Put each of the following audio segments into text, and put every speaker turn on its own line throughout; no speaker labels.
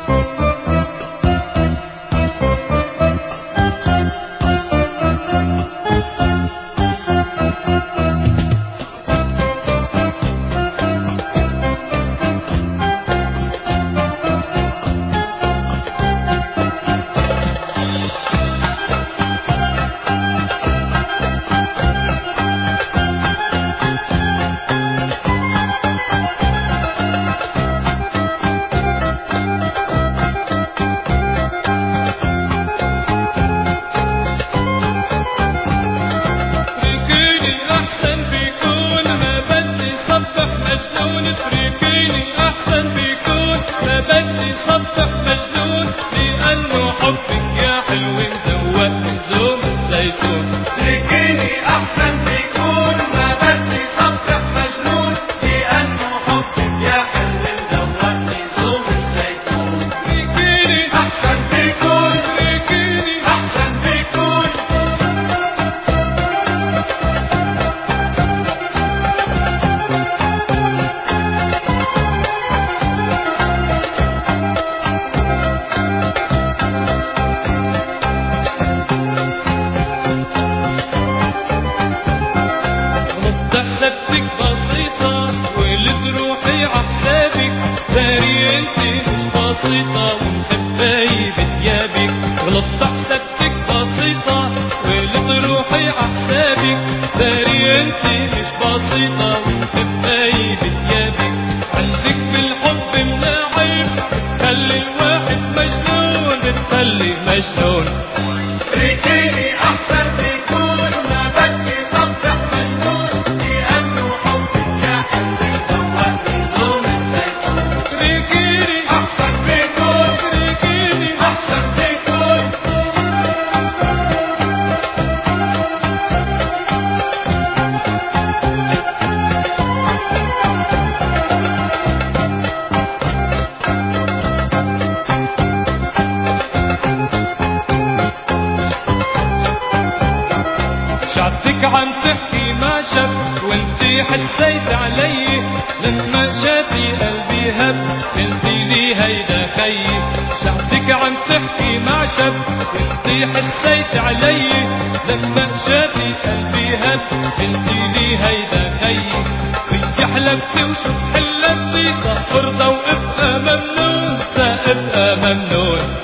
حسيت علي لما شافي قلبي هب قلتي لي هيدا خيي شعبك عم تحكي مع شب قلتي حسيت علي لما شافي قلبي هب قلتي لي هيدا خيي ويا حلبتي وشوف حلبتي ارضى وابقى ممنون ابقى ممنون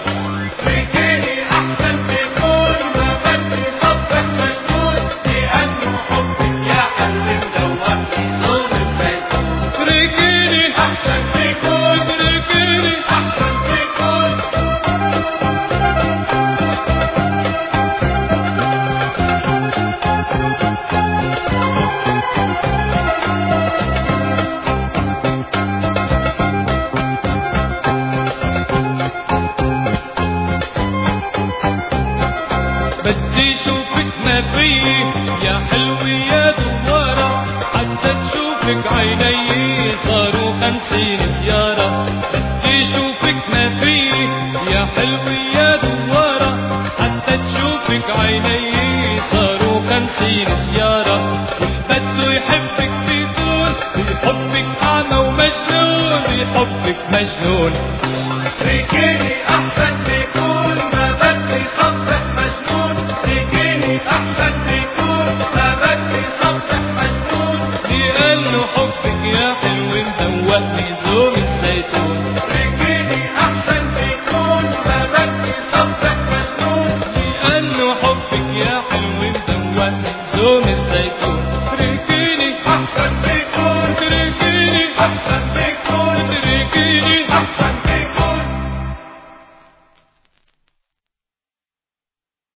بدي شوفك ما فيي يا حلوة يا دوارة حتى تشوفك عيني صاروا 50 زيارة بدي شوفك ما فيي يا حلوة يا دوارة حتى تشوفك عيني صاروا 50 زيارة بده يحبك بيطول بحبك أعمى ومجنون بحبك مجنون
تركيني أحسن بيكون ما بدي صبح مجنون تركيني أحسن بيكون ما بدي صبح مجنون
لأنه حبك يا حلو مدوقني زوم الزيتون
تركيني أحسن بيكون ما بدي صبح مجنون
لأنه حبك يا حلو مدوقني زوم الزيتون
تركيني أحسن بيكون